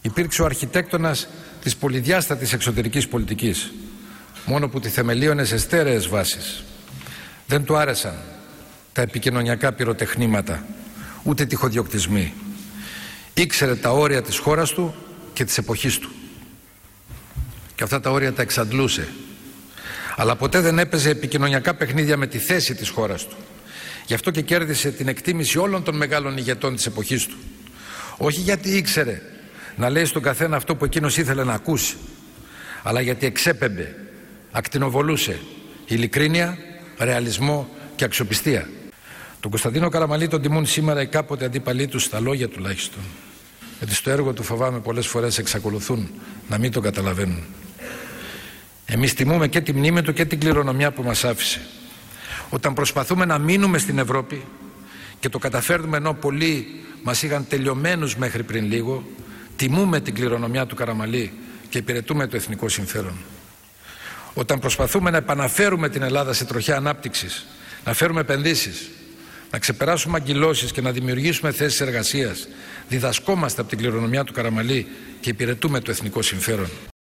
Υπήρξε ο αρχιτέκτονας της πολυδιάστατης εξωτερικής πολιτικής, μόνο που τη θεμελίωνε σε στέρεες βάσεις. Δεν του άρεσαν τα επικοινωνιακά πυροτεχνήματα, ούτε τυχοδιοκτισμοί. Ήξερε τα όρια της χώρας του και της εποχής του. Και αυτά τα όρια τα εξαντλούσε. Αλλά ποτέ δεν έπαιζε επικοινωνιακά παιχνίδια με τη θέση της χώρας του. Γι' αυτό και κέρδισε την εκτίμηση όλων των μεγάλων ηγετών της εποχής του. Όχι γιατί ήξερε να λέει στον καθένα αυτό που εκείνος ήθελε να ακούσει, αλλά γιατί εξέπεμπε, ακτινοβολούσε ειλικρίνεια, ρεαλισμό και αξιοπιστία. Τον Κωνσταντίνο Καραμανλή τον τιμούν σήμερα οι κάποτε αντίπαλοι του, στα λόγια τουλάχιστον. Γιατί στο έργο του φοβάμαι πολλές φορές εξακολουθούν να μην τον καταλαβαίνουν. Εμείς τιμούμε και τη μνήμη του και την κληρονομιά που μας άφησε. Όταν προσπαθούμε να μείνουμε στην Ευρώπη και το καταφέρνουμε ενώ πολλοί μας είχαν τελειωμένους μέχρι πριν λίγο, τιμούμε την κληρονομιά του Καραμανλή και υπηρετούμε το εθνικό συμφέρον. Όταν προσπαθούμε να επαναφέρουμε την Ελλάδα σε τροχιά ανάπτυξης, να φέρουμε επενδύσεις, να ξεπεράσουμε αγκυλώσεις και να δημιουργήσουμε θέσεις εργασίας, διδασκόμαστε από την κληρονομιά του Καραμανλή και υπηρετούμε το εθνικό συμφέρον.